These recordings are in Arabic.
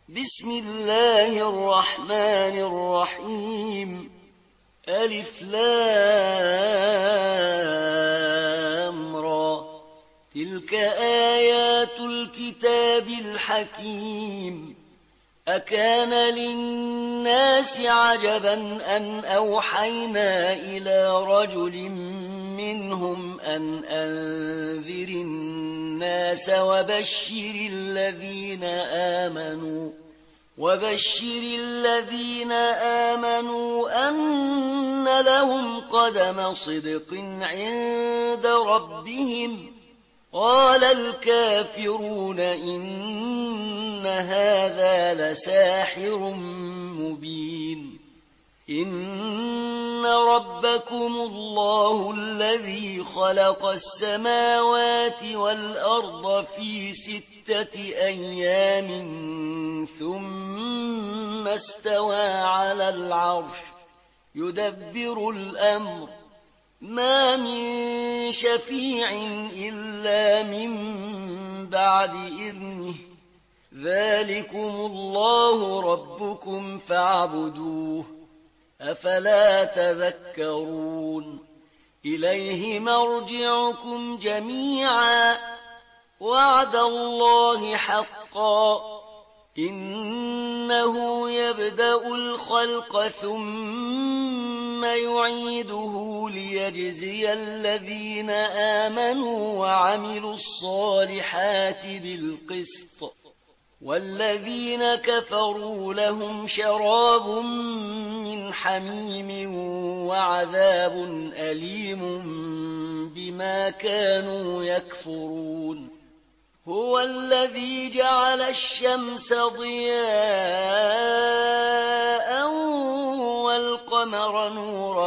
بسم الله الرحمن الرحيم ألف لام را تلك آيات الكتاب الحكيم أكان للناس عجبا أن أوحينا إلى رجل منهم أن أنذر الناس وبشر الذين آمنوا أن لهم قدم صدق عند ربهم قال الكافرون إن هذا لساحر مبين إن ربكم الله الذي خلق السماوات والأرض في 6 أيام ثم استوى على العرش يدبر الأمر ما من شفيع إلا من بعد إذنه ذلكم الله ربكم فاعبدوه أفلا تذكرون إليه مرجعكم جميعا وعد الله حقا إنه يبدأ الخلق ثم يعيده ليجزي الذين آمنوا وعملوا الصالحات بالقسط والذين كفروا لهم شراب من حميم وعذاب أليم بما كانوا يكفرون هو الذي جعل الشمس ضياء والقمر نورا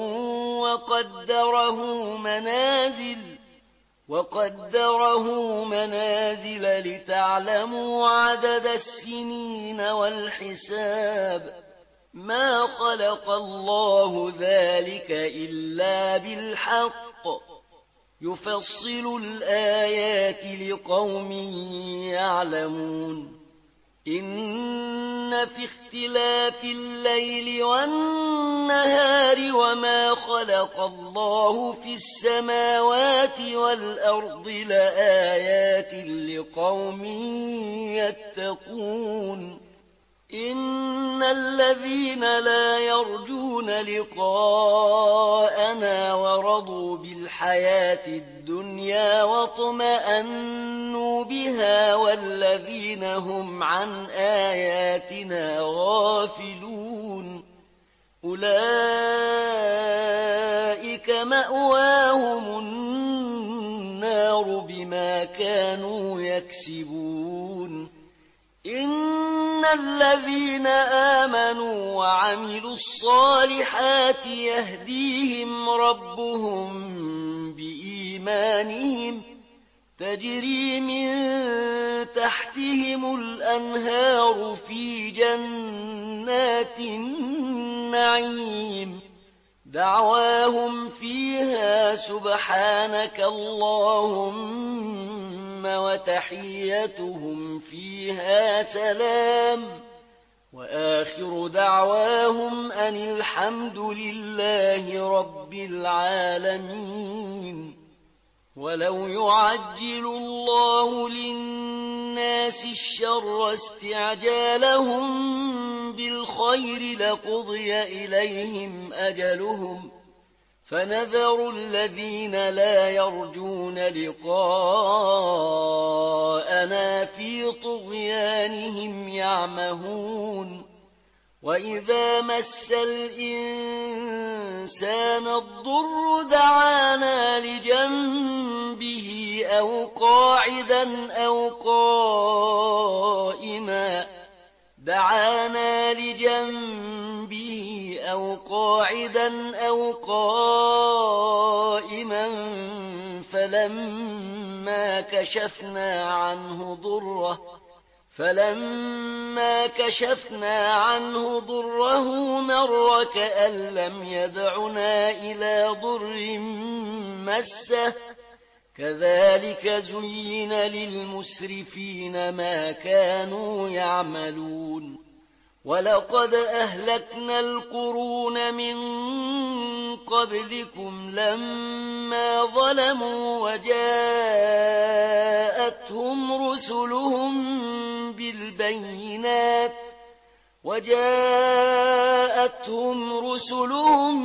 وقدره منازل لتعلموا عدد السنين والحساب ما خلق الله ذلك إلا بالحق يفصل الآيات لقوم يعلمون إن في اختلاف الليل والنهار وما خلق الله في السماوات والأرض لآيات لقوم يتقون إن الذين لا يرجون لقاءنا ورضوا بالحياة الدنيا واطمأنوا بها والذين هم عن آياتنا غافلون أولئك مأواهم النار بما كانوا يكسبون إن الذين آمنوا وعملوا الصالحات يهديهم ربهم بإيمانهم تجري من تحتهم الأنهار في جنات النعيم دعواهم فيها سبحانك اللهم وتحيتهم فيها سلام وآخر دعواهم أن الحمد لله رب العالمين ولو يعجل الله للناس الشر استعجالهم بالخير لقضي إليهم أجلهم فنذر الذين لا يرجون لقاءنا في طغيانهم يعمهون وإذا مس الإنسان الضر دعانا لجنبه أو قاعدا أو قائما فلما كشفنا عنه ضره مر كأن لم يدعنا إلى ضر مسه كذلك زين للمسرفين ما كانوا يعملون ولقد أهلكنا القرون من قبلكم لما ظلموا وجاءتهم رسلهم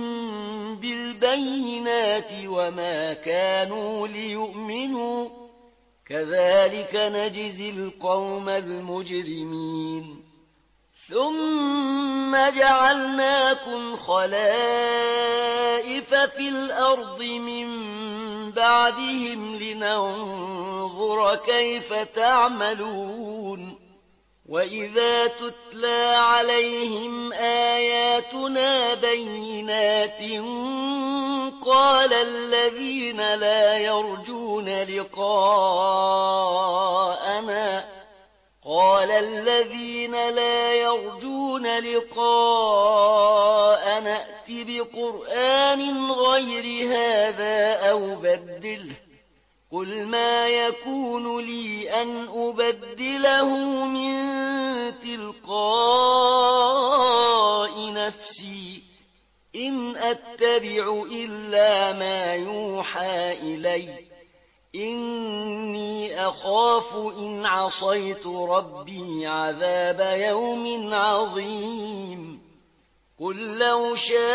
بالبينات وما كانوا ليؤمنوا كذلك نجزي القوم المجرمين ثم جعلناكم خلائف في الأرض من بعدهم لننظر كيف تعملون وإذا تتلى عليهم آياتنا بينات قال الذين لا يرجون لقاءنا ائت بقرآن غير هذا أو بدله قل ما يكون لي أن أبدله من تلقاء نفسي إن أتبع إلا ما يوحى إلي إني أخاف إن عصيت ربي عذاب يوم عظيم قل لو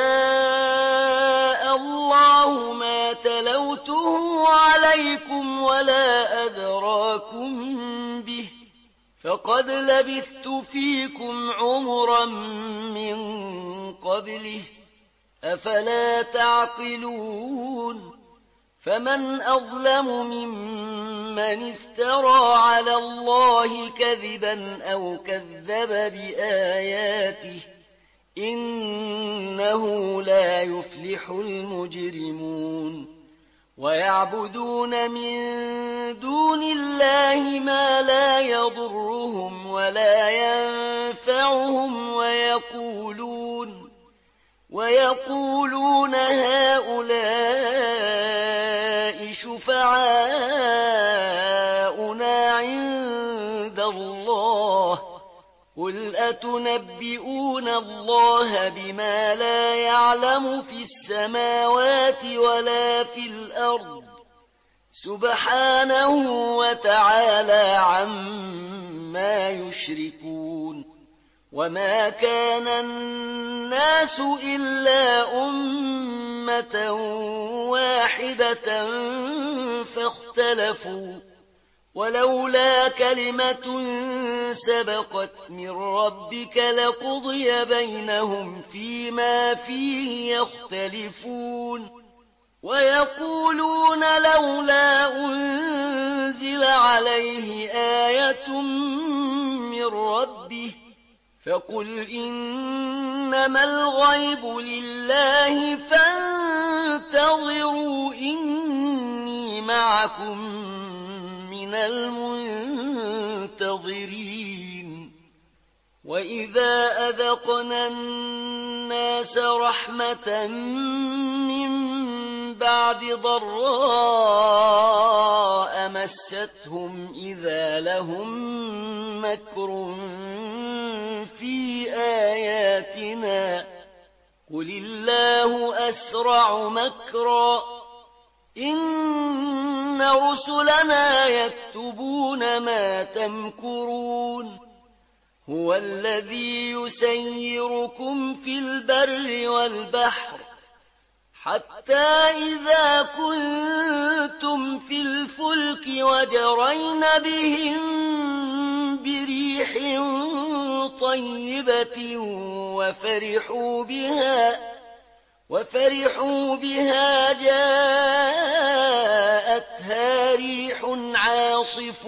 شاء الله ما تلوته عليكم ولا أدراكم به فقد لبثت فيكم عمرا من قبله أفلا تعقلون فمن أظلم ممن افترى على الله كذبا أو كذب بآياته إنه لا يفلح المجرمون ويعبدون من دون الله ما لا يضرهم ولا ينفعهم ويقولون هؤلاء شفعاؤنا عند الله قل أتنبئون الله بما لا يعلم في السماوات ولا في الأرض سبحانه وتعالى عما يشركون وما كان الناس إلا أمة واحدة فاختلفوا ولولا كلمة سبقت من ربك لقضي بينهم فيما فيه يختلفون ويقولون لولا أنزل عليه آية من ربه فقل إنما الغيب لله فانتظروا إني معكم من المنتظرين وإذا أذقنا الناس رحمة من بعد ضراء مستهم إذا لهم مكر في آياتنا قل الله أسرع مكرا إن رسلنا يكتبون ما تمكرون هو الذي يسيركم في البر والبحر حتى إذا كنتم في الفلك وجرين بهم بريح طيبة وفرحوا بها جاءتها ريح عاصف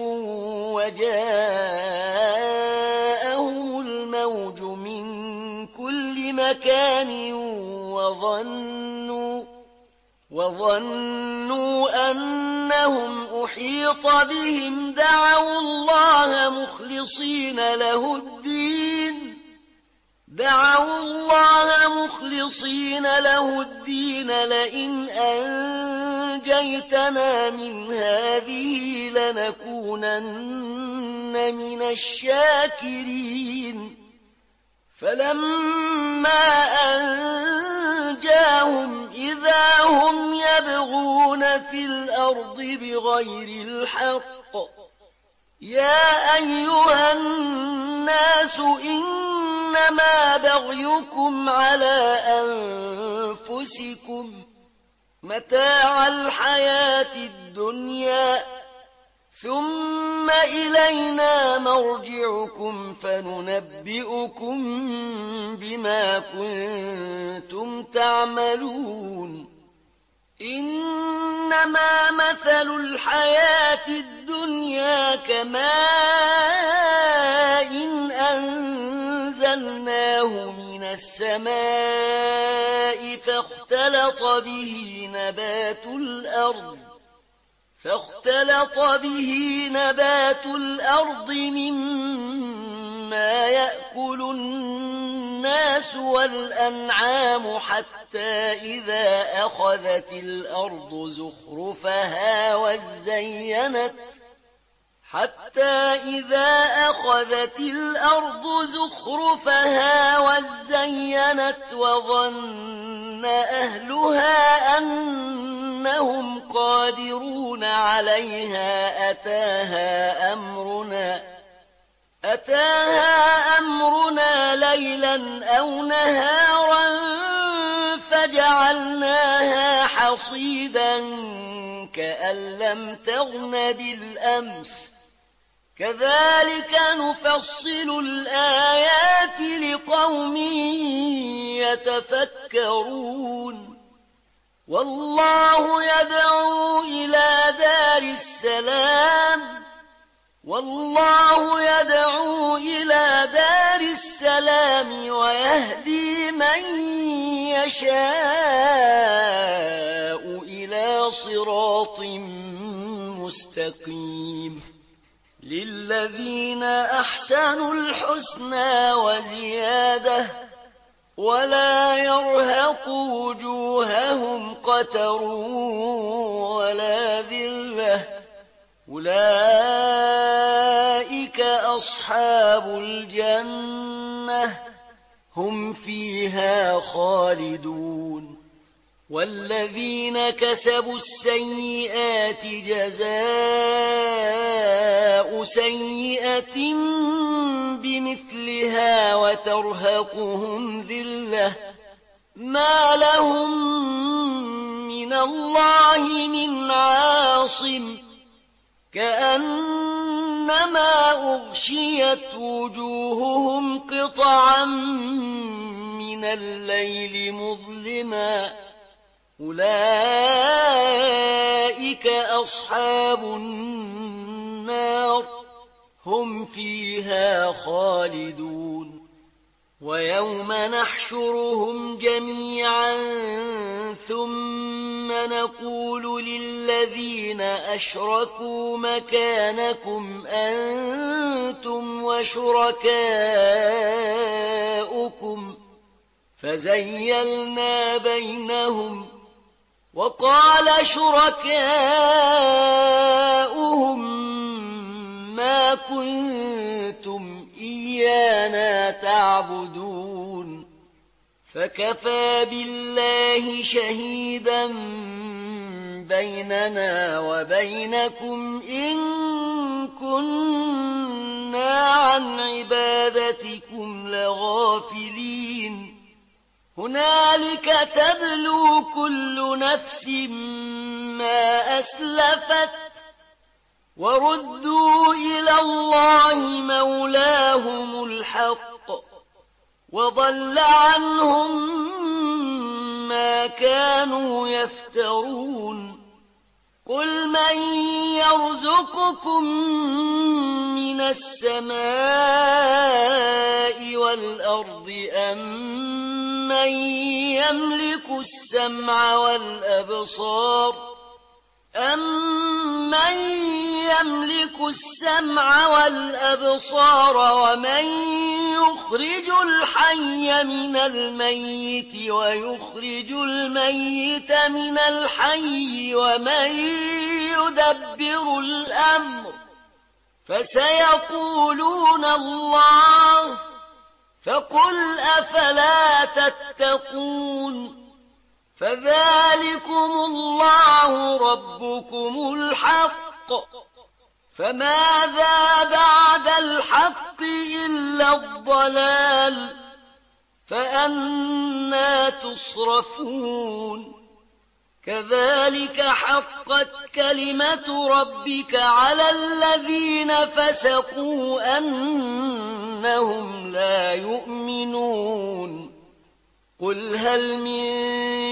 وجاءهم الموج من كل مكان وظنوا أنهم أحيط بهم دعوا الله مخلصين له الدين لئن نجيتنا من هذه لنكونن من الشاكرين فلما أنجاهم إذا هم يبغون في الأرض بغير الحق يا أيها الناس إنما بغيكم على أنفسكم متاع الحياة الدنيا ثم إلينا مرجعكم فننبئكم بما كنتم تعملون إنما مثل الحياة الدنيا كماء أنزلناه من السماء فاختلط به نبات الأرض مما يأكل الناس والأنعام حتى إذا أخذت الأرض زخرفها وزينت وظن أهلها أنهم قادرون عليها أتاها أمرنا ليلا أو نهارا فجعلناها حصيدا كأن لم تغن بالأمس كذلك نفصل الآيات لقوم يتفكرون والله يدعو إلى دار السلام ويهدي من يشاء إلى صراط مستقيم للذين أحسنوا الحسنى وزيادة ولا يرهق وجوههم قتر ولا ذلة أولئك أصحاب الجنة هم فيها خالدون والذين كسبوا السيئات جزاء سيئة بمثلها وترهقهم ذلة ما لهم من الله من عاصم كأنما أغشيت وجوههم قطعا من الليل مظلما أولئك أصحاب النار هم فيها خالدون ويوم نحشرهم جميعا ثم نقول للذين أشركوا مكانكم أنتم وشركاؤكم فزيلنا بينهم وقال شركاؤهم ما كنتم إيانا تعبدون فكفى بالله شهيدا بيننا وبينكم إن كنا عن عبادتكم لغافلين هنالك تبلو كل نفس ما أسلفت وردوا إلى الله مولاهم الحق وضل عنهم ما كانوا يفترون قل من يرزقكم من السماء والأرض أمن يملك السمع والأبصار ومن يخرج الحي من الميت ويخرج الميت من الحي ومن يدبر الأمر فسيقولون الله فقل أفلا تتقون فذلكم الله ربكم الحق فماذا بعد الحق إلا الضلال فأنى تصرفون كذلك حقت كلمة ربك على الذين فسقوا أنهم لا يؤمنون قل هل من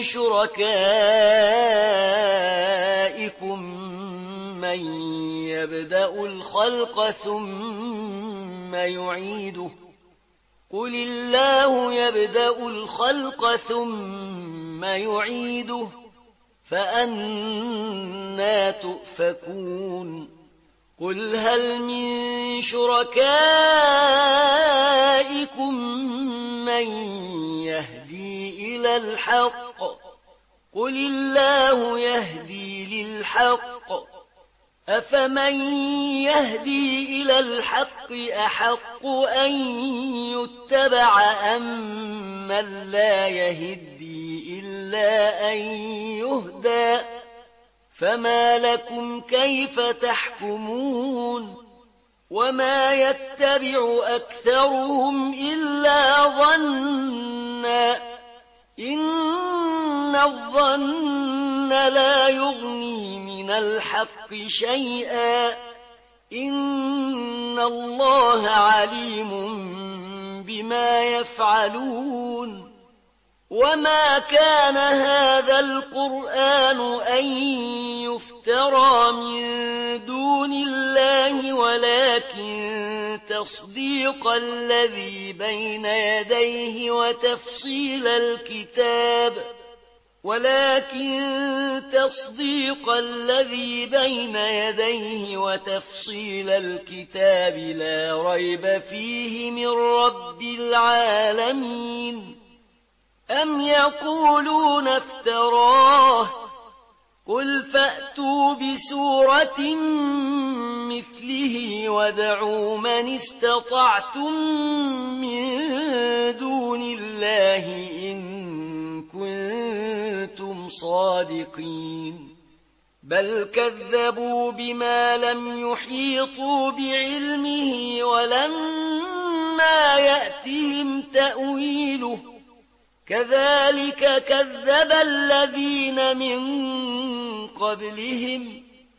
شركائكم من يبدأ الخلق ثم يعيده قل الله يبدأ الخلق ثم يعيده فأنى تؤفكون قل هل من شركائكم من يهدي إلى الحق قل الله يهدي للحق أفمن يهدي إلى الحق أحق أن يتبع أم من لا يهدي إلا أن يهدى فما لكم كيف تحكمون وما يتبع أكثرهم إلا ظنا إن الظن لا يغني من الحق شيئا إن الله عليم بما يفعلون وما كان هذا القرآن أن يفترى من دون الله ولكن تصديق الذي بين يديه وتفصيل الكتاب لا ريب فيه من رب العالمين أم يقولون افتراه قل فأتوا بسورة مثله وادعوا من استطعتم من دون الله إن كنتم صادقين بل كذبوا بما لم يحيطوا بعلمه ولما يأتهم تأويله كذلك كذب الذين من قبلهم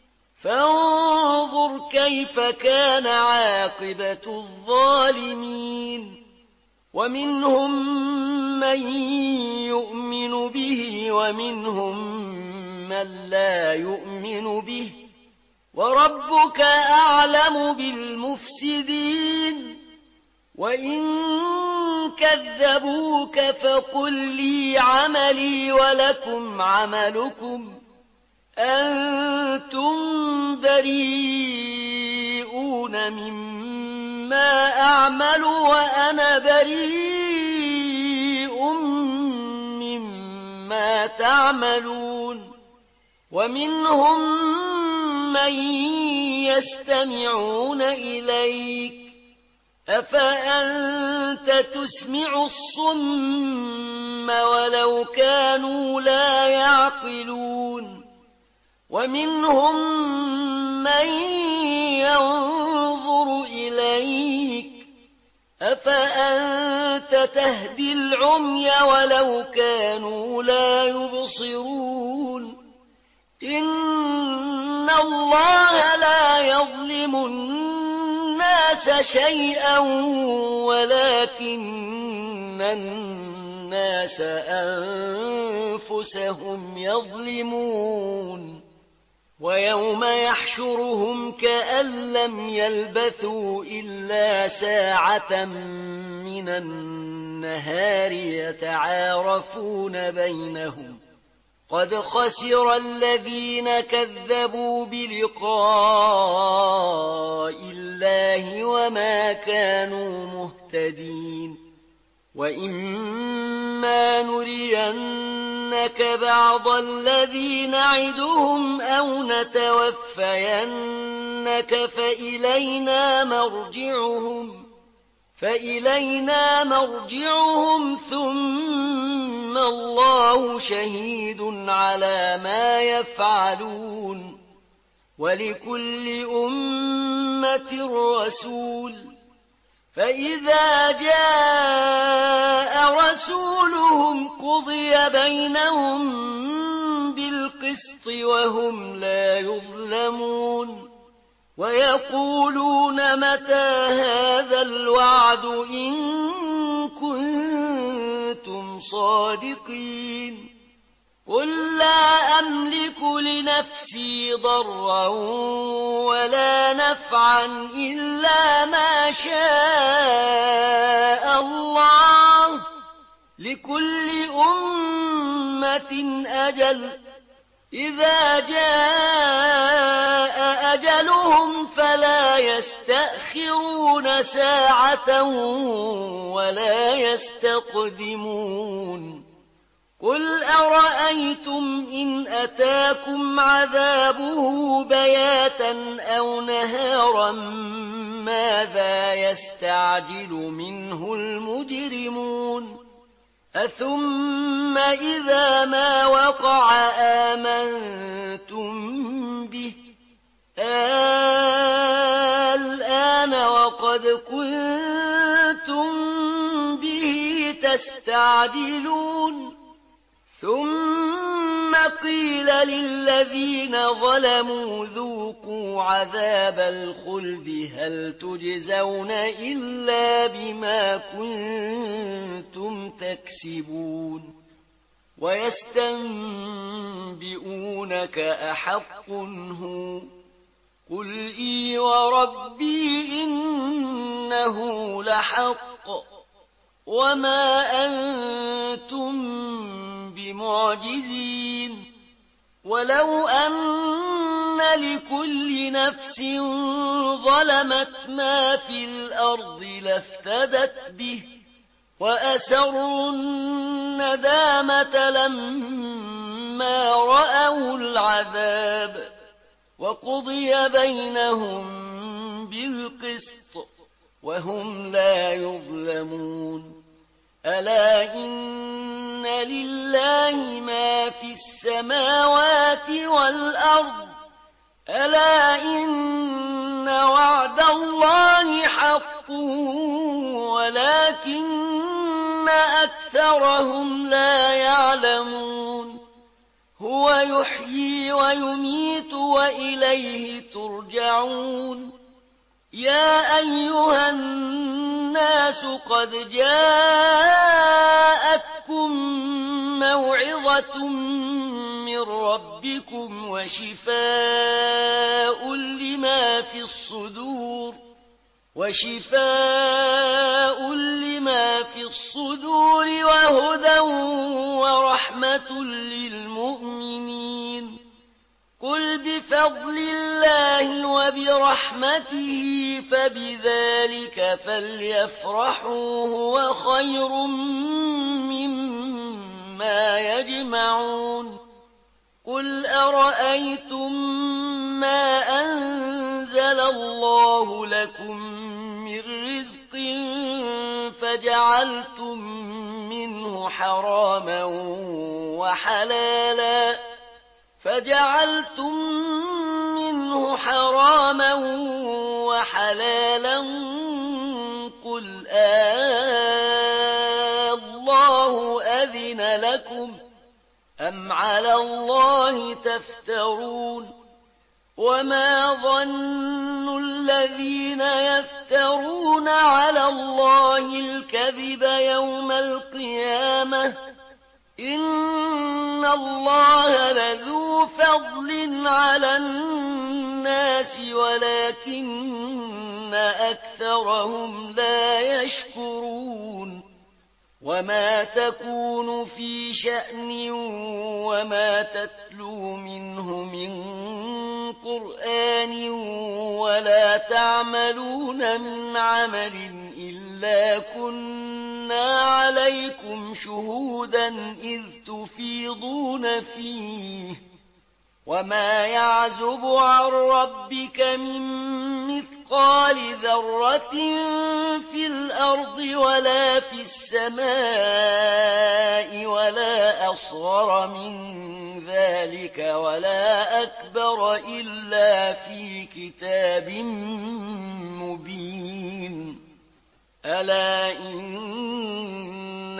فانظر كيف كان عاقبة الظالمين ومنهم من يؤمن به ومنهم من لا يؤمن به وربك أعلم بالمفسدين وإن كذبوك فقل لي عملي ولكم عملكم أنتم بريئون مما أعمل وأنا بريء مما تعملون ومنهم من يستمعون إليك أفأنت تسمع الصم ولو كانوا لا يعقلون ومنهم من ينظر إليك أفأنت تهدي العمي ولو كانوا لا يبصرون إن الله لا يظلم الناس شيئا ولكن الناس أنفسهم يظلمون ويوم يحشرهم كأن لم يلبثوا إلا ساعة من النهار يتعارفون بينهم قد خسر الذين كذبوا بلقاء الله وما كانوا مهتدين مهتدين وإما نرينك بعض الذي نعدهم أو نتوفينك فإلينا مرجعهم ثم الله شهيد على ما يفعلون ولكل أمة رسول فإذا جاء رسولهم قضي بينهم بالقسط وهم لا يظلمون ويقولون متى هذا الوعد إن كنتم صادقين قل لا أملك لنفسي ضرا ولا نفعا إلا ما شاء الله لكل أمة أجل إذا جاء أجلهم فلا يستأخرون ساعة ولا يستقدمون قل أرأيتم إن أتاكم عذابه بياتا أو نهارا ماذا يستعجل منه المجرمون أثم إذا ما وقع آمنتم به الآن وقد كنتم به تستعجلون ثم قيل للذين ظلموا ذوقوا عذاب الخلد هل تجزون إلا بما كنتم تكسبون ويستنبئونك أحق هو قل إي وربي إنه لحق وما أنتم بمعجزين ولو أن لكل نفس ظلمت ما في الأرض لافتدت به وأسروا الندامة لما رأوا العذاب وقضي بينهم بالقسط وهم لا يظلمون ألا إن لله ما في السماوات والأرض ألا إن وعد الله حق ولكن أكثرهم لا يعلمون هو يحيي ويميت وإليه ترجعون يا أيها الناس قد جاءتكم موعظة من ربكم وشفاء لما في الصدور وهدى ورحمة للمؤمنين قل بفضل الله وبرحمته فبذلك فليفرحوا هو خير مما يجمعون قل أرأيتم ما أنزل الله لكم من رزق فجعلتم منه حراما وحلالا قل الله أذن لكم أم على الله تفترون وما ظن الذين يفترون على الله الكذب يوم القيامة إن الله لذو فضل على الناس ولكن أكثرهم لا يشكرون وما تكون في شأن وما تتلو منه من قرآن ولا تعملون من عمل إلا إِلَّا كُنَّا عَلَيْكُمْ شُهُودًا إِذْ تُفِيضُونَ فِيهِ وَمَا يَعْزُبُ عَن رَّبِّكَ مِن مِّثْقَالِ ذَرَّةٍ فِي الْأَرْضِ وَلَا فِي السَّمَاءِ وَلَا أَصْغَرَ مِن ذَٰلِكَ وَلَا أَكْبَرَ إِلَّا فِي كِتَابٍ مُّبِينٍ أَلَا إِنَّ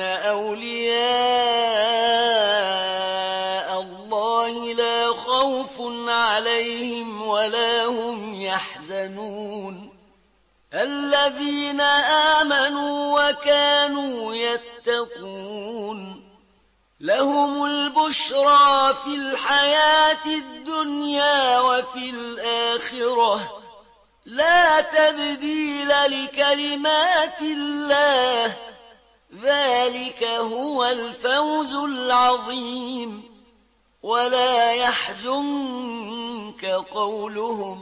أَوْلِيَاءَ اللَّهِ لَا خَوْفٌ عَلَيْهِمْ وَلَا هُمْ يَحْزَنُونَ الَّذِينَ آمَنُوا وَكَانُوا يَتَّقُونَ لَهُمُ الْبُشْرَىٰ فِي الْحَيَاةِ الدُّنْيَا وَفِي الْآخِرَةِ ۖ لَا تَبْدِيلَ لِكَلِمَاتِ اللَّهِ ۚ ذَٰلِكَ هُوَ الْفَوْزُ الْعَظِيمُ وَلَا يَحْزُنكَ قَوْلُهُمْ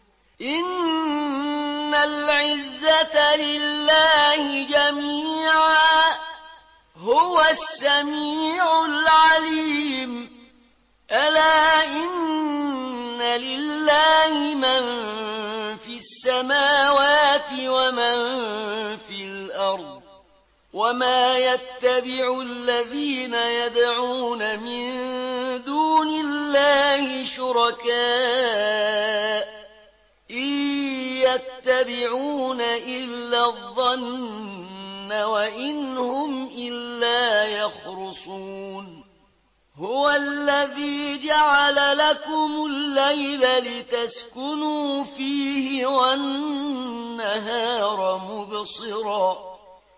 إِنَّ الْعِزَّةَ لِلَّهِ جَمِيعًا ۚ هُوَ السَّمِيعُ الْعَلِيمُ أَلَا إِنَّ لِلَّهِ مَن فِي السَّمَاوَاتِ وَمَن فِي الْأَرْضِ ۗ وَمَا يَتَّبِعُ الَّذِينَ يَدْعُونَ مِن دُونِ اللَّهِ شُرَكَاءَ إِن يَتَّبِعُونَ إِلَّا الظَّنَّ وَإِنْ هُمْ إِلَّا يَخْرُصُونَ هُوَ الَّذِي جَعَلَ لَكُمُ اللَّيْلَ لِتَسْكُنُوا فِيهِ وَالنَّهَارَ مُبْصِرًا ۚ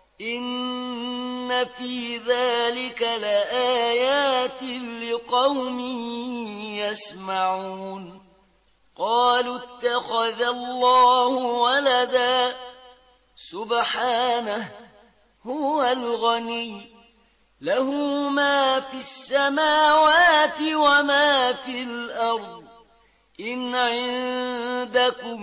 إِنَّ فِي ذَٰلِكَ لَآيَاتٍ لِّقَوْمٍ يَسْمَعُونَ قَالُوا اتَّخَذَ اللَّهُ وَلَدًا ۗ سُبْحَانَهُ ۖ هُوَ الْغَنِيُّ ۖ لَهُ مَا فِي السَّمَاوَاتِ وَمَا فِي الْأَرْضِ ۚ إِنْ عِندَكُم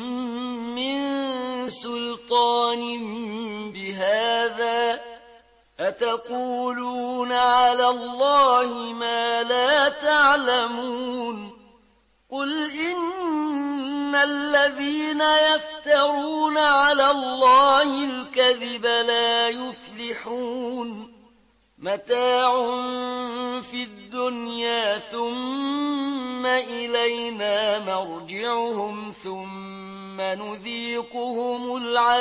مِّن سُلْطَانٍ بِهَٰذَا ۚ أَتَقُولُونَ عَلَى اللَّهِ مَا لَا تَعْلَمُونَ قُلْ إِنَّ الَّذِينَ يَفْتَرُونَ عَلَى اللَّهِ الْكَذِبَ لَا يُفْلِحُونَ مَتَاعٌ فِي الدُّنْيَا ثُمَّ إِلَيْنَا مَرْجِعُهُمْ ثُمَّ نُذِيقُهُمُ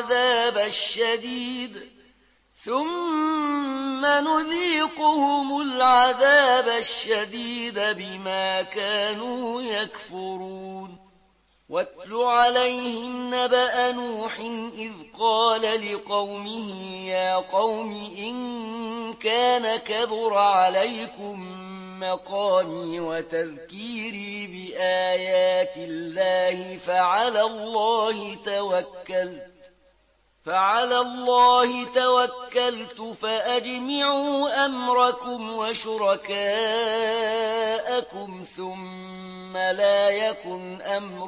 الْعَذَابَ الشَّدِيدَ بِمَا كَانُوا يَكْفُرُونَ وَاتْلُ عَلَيْهِمْ نَبَأَ نُوحٍ إِذْ قَالَ لِقَوْمِهِ يَا قَوْمِ إِن كَانَ كَبُرَ عَلَيْكُم مَّقَامِي وَتَذْكِيرِي بِآيَاتِ اللَّهِ فَعَلَى اللَّهِ تَوَكَّلْتُ فَأَجْمِعُوا أَمْرَكُمْ وَشُرَكَاءَكُمْ ثُمَّ لَا يَكُنْ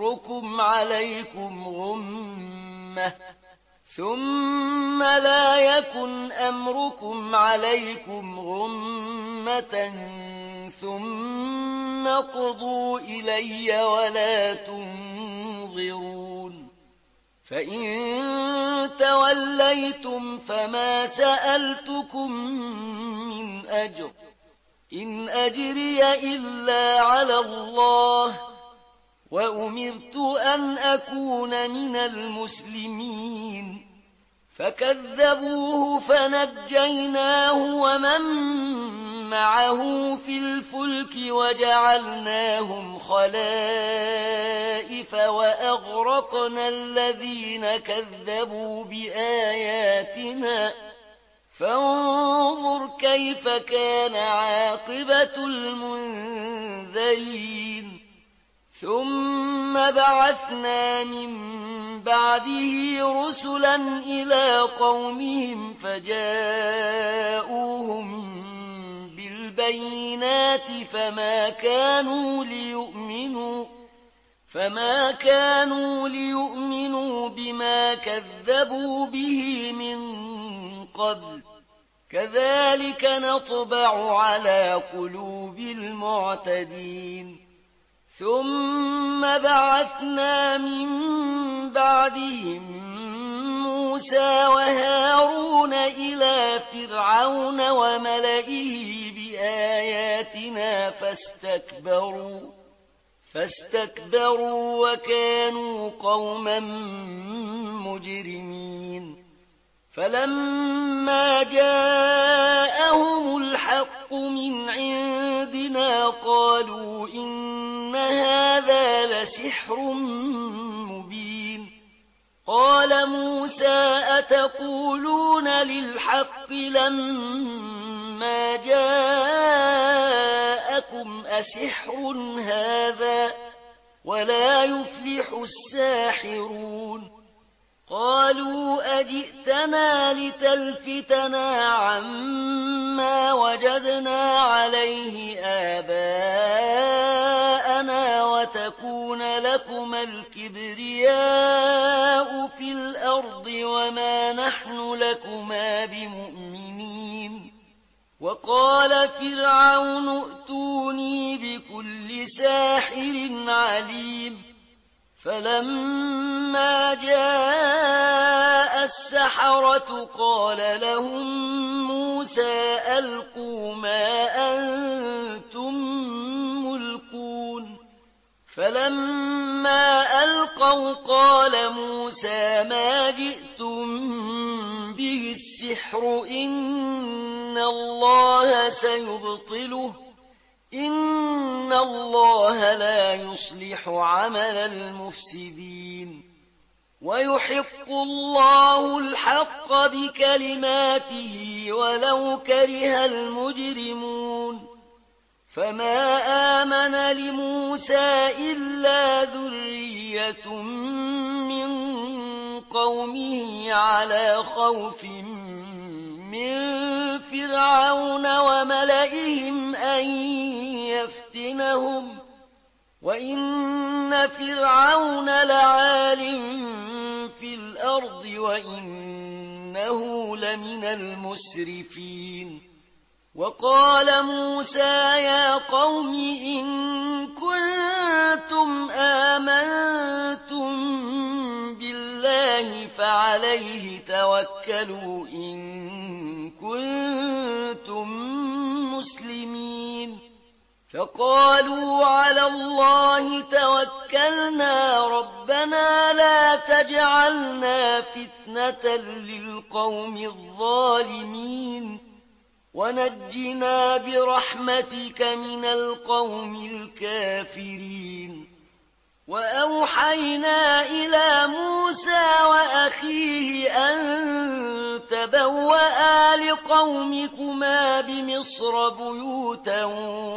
أَمْرُكُمْ عَلَيْكُمْ غُمَّةً ثُمَّ اقْضُوا إِلَيَّ وَلَا تُنظِرُونِ فَإِن تَوَلَّيْتُمْ فَمَا سَأَلْتُكُم مِّنْ أَجْرٍ ۖ إِنْ أَجْرِيَ إِلَّا عَلَى اللَّهِ ۖ وَأُمِرْتُ أَنْ أَكُونَ مِنَ الْمُسْلِمِينَ فَكَذَّبُوهُ فَنَجَّيْنَاهُ وَمَن مَّعَهُ فِي الْفُلْكِ وَجَعَلْنَاهُمْ خَلَائِفَ وَأَغْرَقْنَا الَّذِينَ كَذَّبُوا بِآيَاتِنَا ۖ فَانظُرْ كَيْفَ كَانَ عَاقِبَةُ الْمُنذَرِينَ ثُمَّ بَعَثْنَا مِن بَعْدِهِ رُسُلًا إِلَىٰ قَوْمِهِمْ فَجَاءُوهُم بِالْبَيِّنَاتِ فَمَا كَانُوا لِيُؤْمِنُوا بِمَا كَذَّبُوا كَذَّبُوا بِهِ مِن قَبْلُ كَذَلِكَ نَطْبَعُ عَلَىٰ قُلُوبِ الْمُعْتَدِينَ ثُمَّ بَعَثْنَا مِن بَعْدِهِم مُوسَىٰ وَهَارُونَ إِلَىٰ فِرْعَوْنَ وَمَلَئِهِ بِآيَاتِنَا فَاسْتَكْبَرُوا وَكَانُوا قَوْمًا مُجْرِمِينَ فَلَمَّا جَاءَهُمُ الْحَقُّ مِنْ عِندِنَا قَالُوا إِنَّ هَٰذَا لَسِحْرٌ مُّبِينٌ قَالَ مُوسَىٰ أَتَقُولُونَ لِلْحَقِّ لَمَّا جَاءَكُمْ أَسِحْرٌ هَٰذَا وَلَا يُفْلِحُ السَّاحِرُونَ قَالُوا أَجِئْتَنَا لِتَلْفِتَنَا عَمَّا وَجَدْنَا عَلَيْهِ آبَاءَنَا وَتَكُونَ لَكُمَا الْكِبْرِيَاءُ فِي الْأَرْضِ وَمَا نَحْنُ لَكُمَا بِمُؤْمِنِينَ وَقَالَ فِرْعَوْنُ ائْتُونِي بِكُلِّ سَاحِرٍ عَلِيمٍ فَلَمَّا جَاءَ السَّحَرَةُ قَالَ لَهُم مُّوسَىٰ أَلْقُوا مَا أَنتُم مُّلْقُونَ فَلَمَّا أَلْقَوْا قَالَ مُوسَىٰ مَا جِئْتُم بِهِ السِّحْرُ إِنَّ اللَّهَ سَيُبْطِلُهُ إِنَّ اللَّهَ لَا يُصْلِحُ عَمَلَ الْمُفْسِدِينَ وَيُحِقُّ اللَّهُ الْحَقَّ بِكَلِمَاتِهِ وَلَوْ كَرِهَ الْمُجْرِمُونَ فَمَا آمَنَ لِمُوسَىٰ إِلَّا ذُرِّيَّةٌ مِّن قَوْمِهِ عَلَىٰ خَوْفٍ مِّن فِرْعَوْنَ وَمَلَئِهِمْ أَن يَفْتِنَهُمْ وَإِنَّ فِرْعَوْنَ لَعَالٍ فِي الْأَرْضِ وَإِنَّهُ لَمِنَ الْمُسْرِفِينَ وَقَالَ مُوسَىٰ يَا قَوْمِ إِن كُنتُمْ آمَنتُم بِاللَّهِ فَعَلَيْهِ تَوَكَّلُوا إِن كُنتُم مُّسْلِمِينَ فَقَالُوا عَلَى اللَّهِ تَوَكَّلْنَا رَبَّنَا لَا تَجْعَلْنَا فِتْنَةً لِّلْقَوْمِ الظَّالِمِينَ وَنَجِّنَا بِرَحْمَتِكَ مِنَ الْقَوْمِ الْكَافِرِينَ وَأَوْحَيْنَا إِلَىٰ مُوسَىٰ وَأَخِيهِ أَن تَبَوَّآ لِقَوْمِكُمَا بِمِصْرَ بُيُوتًا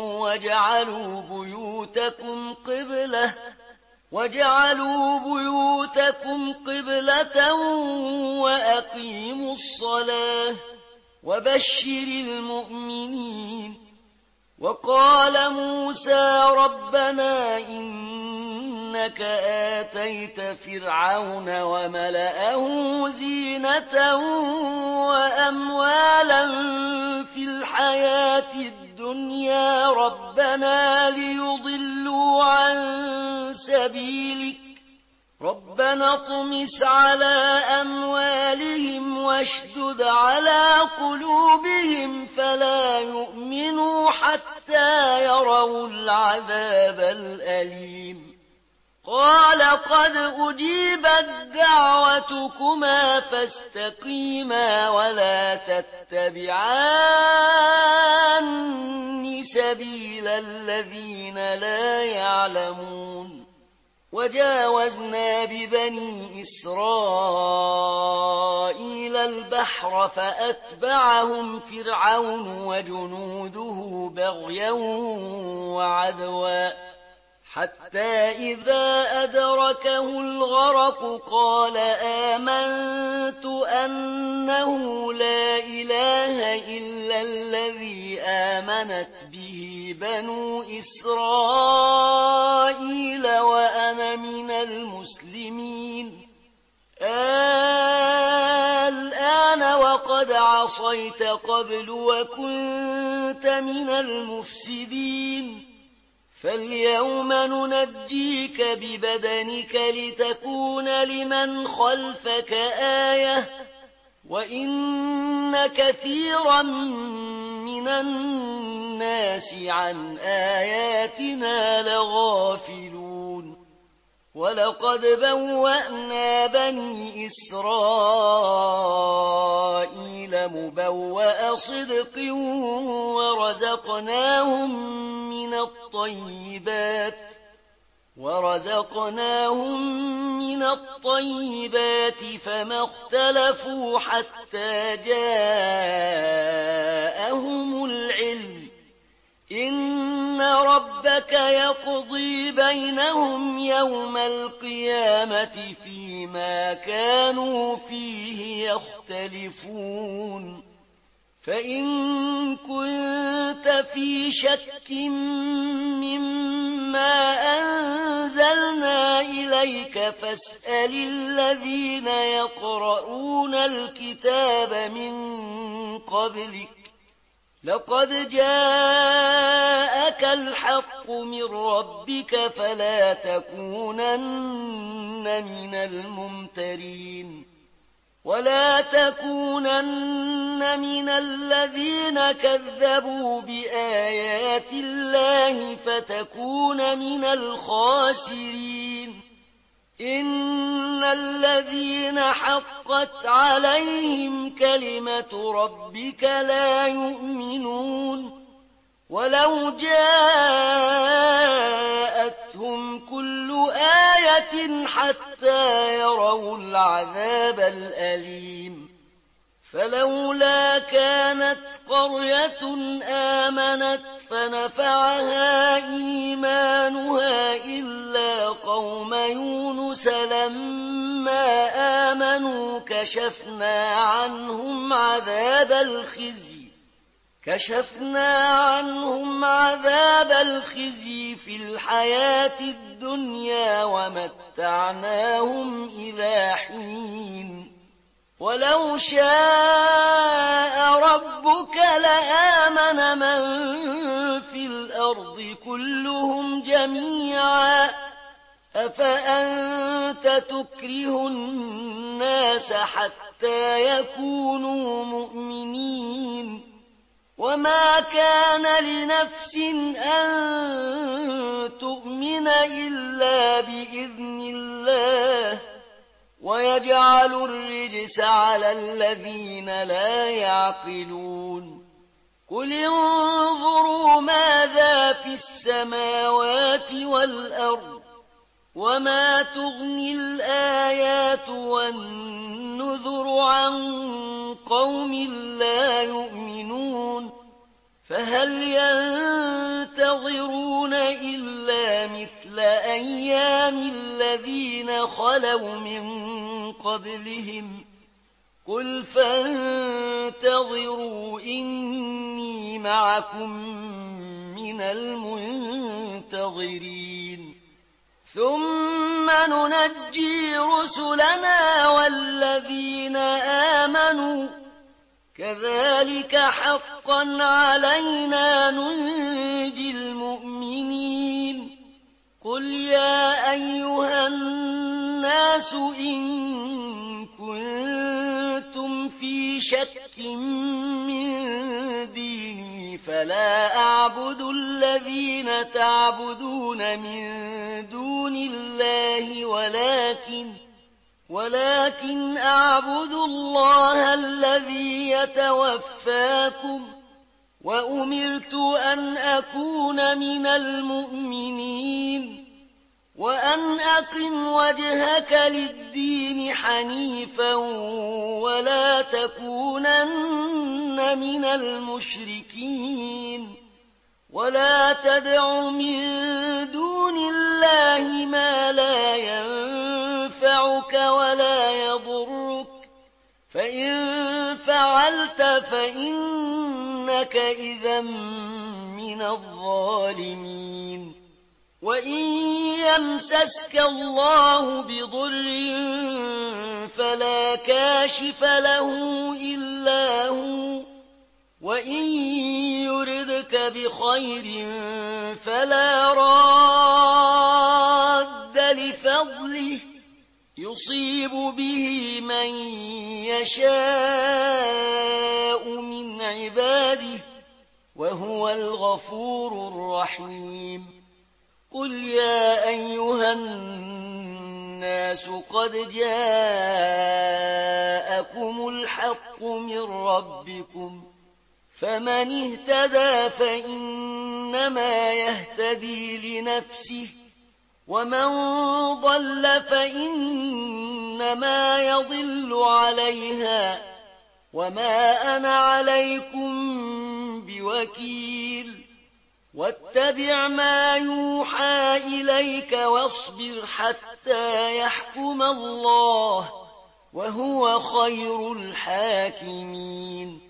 وَاجْعَلُوا بُيُوتَكُمْ قِبْلَةً وَأَقِيمُوا الصَّلَاةَ وَبَشِّرِ الْمُؤْمِنِينَ وَقَالَ مُوسَىٰ رَبَّنَا إِنَّكَ آتَيْتَ فِرْعَوْنَ وَمَلَأَهُ زِينَةً وَأَمْوَالًا فِي الْحَيَاةِ الدُّنْيَا رَبَّنَا لِيُضِلُّوا عَن سَبِيلِكَ رَبَّنَا اطْمِسْ عَلَىٰ أَمْوَالِهِمْ وَاشْدُدْ عَلَىٰ قُلُوبِهِمْ فَلَا يُؤْمِنُوا حَتَّىٰ يَرَوُا الْعَذَابَ الْأَلِيمَ قَالَ قَدْ أُجِيبَتْ دَعْوَتُكُمَا فَاسْتَقِيمَا وَلَا تَتَّبِعَانِّ سَبِيلَ الَّذِينَ لَا يَعْلَمُونَ وَجَاوَزْنَا بِبَنِي إِسْرَائِيلَ الْبَحْرَ فَأَتْبَعَهُمْ فِرْعَوْنُ وَجُنُودُهُ بَغْيًا وَعَدْوًا حَتَّىٰ إِذَا أَدْرَكَهُ الْغَرَقُ قَالَ آمَنتُ أَنَّهُ لَا إِلَٰهَ إِلَّا الَّذِي آمَنَتْ بِهِ بَنُو إِسْرَائِيلَ وَأَنَا مِنَ الْمُسْلِمِينَ وقد عصيت قبل وكنت من المفسدين فاليوم ننجيك ببدنك لتكون لمن خلفك آية وإن كثيرا من الناس عن آياتنا لغافلون ولقد بوأنا بني إسرائيل مبوأ صدق ورزقناهم من الطيبات فما اختلفوا حتى جاءهم العلم إن ربك يقضي بينهم يوم القيامة فيما كانوا فيه يختلفون فإن كنت في شك مما أنزلنا إليك فاسأل الذين يقرؤون الكتاب من قبلك لقد جاءك الحق من ربك فلا تكونن من الممترين ولا تكونن من الذين كذبوا بآيات الله فتكون من الخاسرين إن الذين حقت عليهم كلمة ربك لا يؤمنون ولو جاءتهم كل آية حتى يروا العذاب الأليم فلولا كانت قرية آمنت فنفعها إيمانها إلا قوم يونس لما آمنوا كشفنا عنهم عذاب الخزي في الحياة الدنيا ومتعناهم إلى حين ولو شاء ربك لآمن من في الأرض كلهم جميعا أفأنت تكره الناس حتى يكونوا مؤمنين وما كان لنفس أن تؤمن إلا بإذن الله ويجعل الرجس على الذين لا يعقلون قل انظروا ماذا في السماوات والأرض وما تغني الآيات والنذر عن قوم لا يؤمنون فهل ينتظرون إلا مثل أيام الذين خلوا من قبلهم قل فانتظروا إني معكم من المنتظرين ثم ننجي رسلنا والذين آمنوا كذلك حقا علينا ننجي المؤمنين قل يا أيها الناس إن كنتم في شك من ديني فلا أعبد الذين تعبدون من دون الله ولكن أعبد الله الذي يتوفاكم وأمرت أن أكون من المؤمنين وأن أقم وجهك للدين حنيفا ولا تكونن من المشركين ولا تدع من دون الله ما لا ينفعك ولا يضرك فإن فعلت فإنك إذا من الظالمين وَإِن يَمْسَسْكَ اللَّهُ بِضُرٍّ فَلَا كَاشِفَ لَهُ إِلَّا هُوَ، وَإِن يُرِدْكَ بِخَيْرٍ فَلَا رَادَّ لِفَضْلِهِ، يُصِيبُ بِهِ مَن يَشَاءُ مِنْ عِبَادِهِ ۚ وَهُوَ الْغَفُورُ الرَّحِيمُ. قُلْ يَا أَيُّهَا النَّاسُ قَدْ جَاءَكُمُ الْحَقُّ مِن رَّبِّكُمْ ۖ فَمَنِ اهْتَدَىٰ فَإِنَّمَا يَهْتَدِي لِنَفْسِهِ ۖ وَمَن ضَلَّ فَإِنَّمَا يَضِلُّ عَلَيْهَا ۖ وَمَا أَنَا عَلَيْكُم بِوَكِيلٍ. وَاتَّبِعْ مَا يُوحَىٰ إِلَيْكَ وَاصْبِرْ حَتَّىٰ يَحْكُمَ اللَّهُ ۚ وَهُوَ خَيْرُ الْحَاكِمِينَ.